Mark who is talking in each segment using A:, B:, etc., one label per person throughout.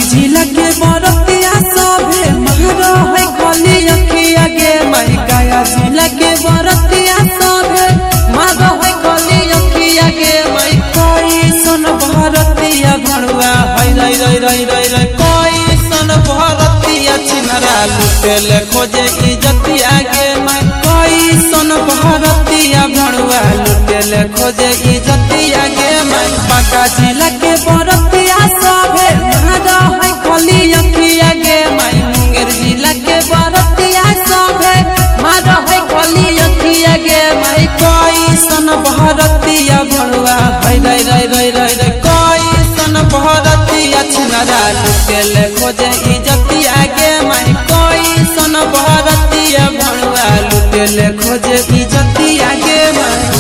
A: जिला के बरतिया सभे मारो है खाली अखिया गे माई गया जिला के बरतिया सभे मारो है खाली अखिया गे माई कोई सन बरतिया भरुआ है रई रई रई रई रई कोई सन बरतिया छिनरा लुटेले खोजे इज्जतिया गे माई कोई सन बरतिया भरुआ लुटेले खोजे इज्जतिया गे माई बांका जिला के बरतिया सभे मारो है खाली अखिया गे माई मुंगेर जिला के बरतिया सभे मारो है खाली अखिया गे माई कोई सन बरतिया भरुआ है रई रई रई रई रई कोई सन बरतिया छिनरा लुटेले खोजे इज्जतिया गे माई कोई सन बरतिया भरुआ लुटेले खोजे इज्जतिया गे माई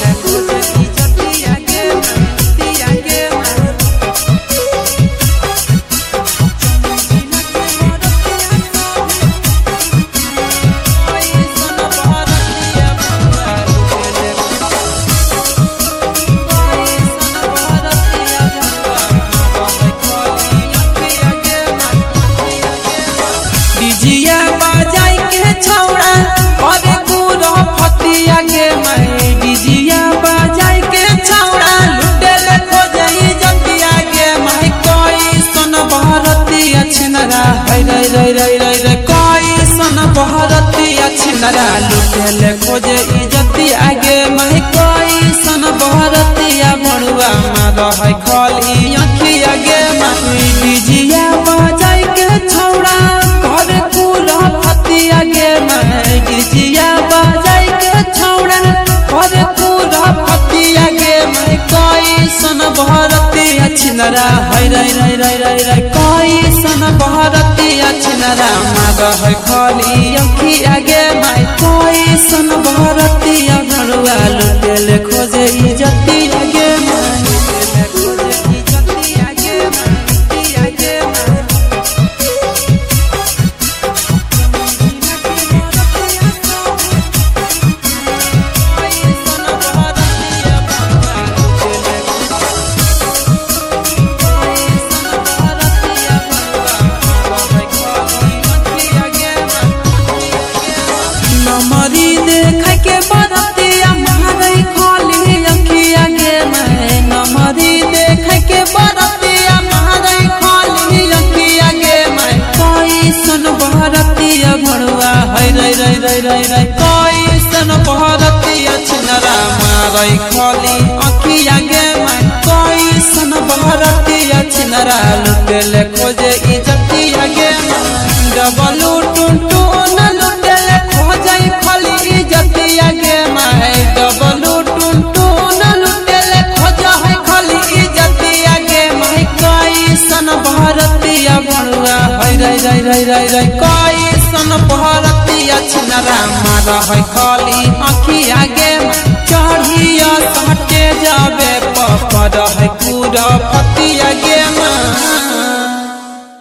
A: डिजिया बाजाई के छौड़ा अरे गुरो फतिया गे माई डिजिया बाजाई के छौड़ा लुटेले खोजे इज्जतिया गे माई कोई सन बरतिया छिनरा है रई रई रई रई रई कोई सन बरतिया छिनरा लुटेले खोजे इज्जतिया गे माई कोई सन बरतिया भरुआ मारो है खाली अखिया गे माई डिजिया बाजाई के छौड़ा अरे गुरो फतिया गे माई डिजिया बाजाई के छौड़ा अरे गुरो फतिया गे माई कोई सन बरतिया छिनरा है रई रई रई रई रई कोई सन बरतिया छिनरा मारो है खाली अखिया गे माई कोई सन बरतिया भरुआ लुटेले खोजे इज्जतिया गे माई नमरी देख के बरतिया मारई खाली अखिया गे माई नमरी देख के बरतिया मारई खाली अखिया गे माई कोई सन बरतिया भरुआ है रई रई रई रई रई कोई सन बरतिया छिनरा मारई खाली अखिया गे माई कोई सन बरतिया छिनरा लुटेले खोजे इज्जतिया गे माई डबलू टुंटू न लुटेले खोजे खाली इज्जतिया गे माई डबलू टुंटू न लुटेले खोजा है खाली इज्जतिया गे माई कोई सन बरतिया भरुआ है रई रई रई रई रई कोई सन बरतिया छिनरा मारा है खाली अखिया गे माई चढ़िया सटे जाबे पपड़ है पूरा फतिया गे माई।